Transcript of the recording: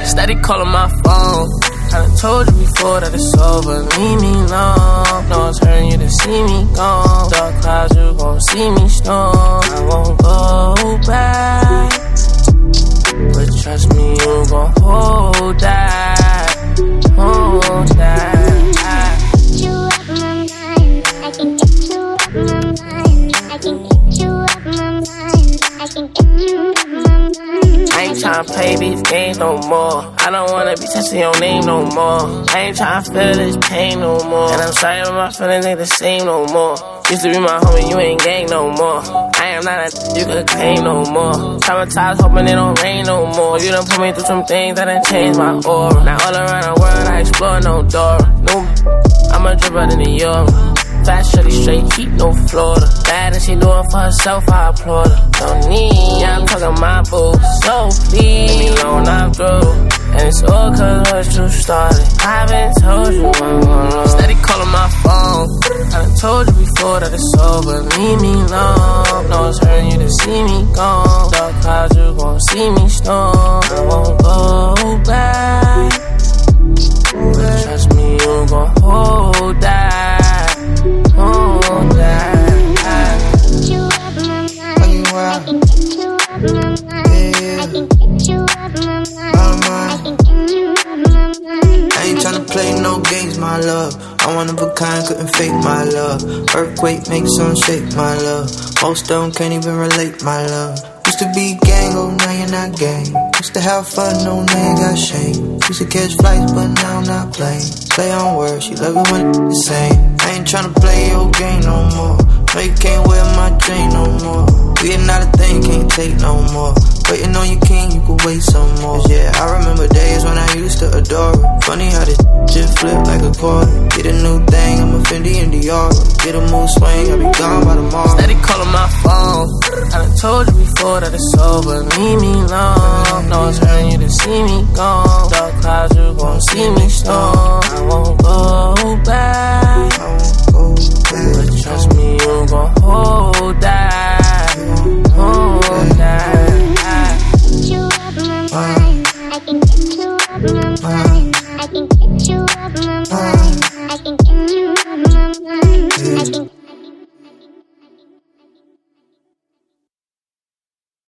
Steady calling my phone. I done told you before that it's over, leave me alone. No one's hurting you to see me gone. Dark clouds, you gon' see me storm. I won't go back, but trust me, you gon' hold that, hold that. You up my mind, I can get you up my mind. I can get you up my mind. I can get you up my mind. I ain't tryna play these games no more. I don't wanna be testing your name no more. I ain't tryna feel this pain no more. And I'm sorry, but my feelings ain't the same no more. Used to be my homie, you ain't gang no more. I am not a you could claim no more. Traumatized, hoping it don't rain no more. You done put me through some things that done changed my aura. Now all around the world, I explore no door. No, I'm a dripper in New York. Fast, shorty, straight heat, no Florida. Bad and she doing for herself, I applaud her. Don't need, yeah, I'm talking my boo. So please, leave me alone, I'm through. And it's all cause what you started. I haven't told you I'm gonna steady calling my phone. I done told you before that it's over, leave me alone. No one's hurting you to see me gone. Dark clouds, you gon' see me storm. I won't go back, but trust me, you gon' hold that, hold that. You up my mind, I can get you up my mind. I can get you up my mind. I can get you up my mind. I ain't tryna play no games, my love. I'm one of a kind, couldn't fake my love. Earthquake makes some shake, my love. Most of them can't even relate, my love. Used to be gang, oh now you're not gang. Used to have fun, no now you got shame. Used to catch flights, but now I'm not playing. Play on words, she love it when it's the same. I ain't tryna play your game no more. No, you can't wear my chain no more. We are not a thing, can't take no more. Waiting on your king, you could wait some more. Yeah, I remember days when I used to adore her. Funny how this just flip like a quarter. Get a new thing, I'm a Fendi in Dior. Get a mood swing, I'll be gone by tomorrow. Steady calling my phone. I done told you before that it's over, leave me alone. No one's hurting you to see me gone. Dark clouds, you gon' see me storm. I won't go back, but trust me, you gon' hold that.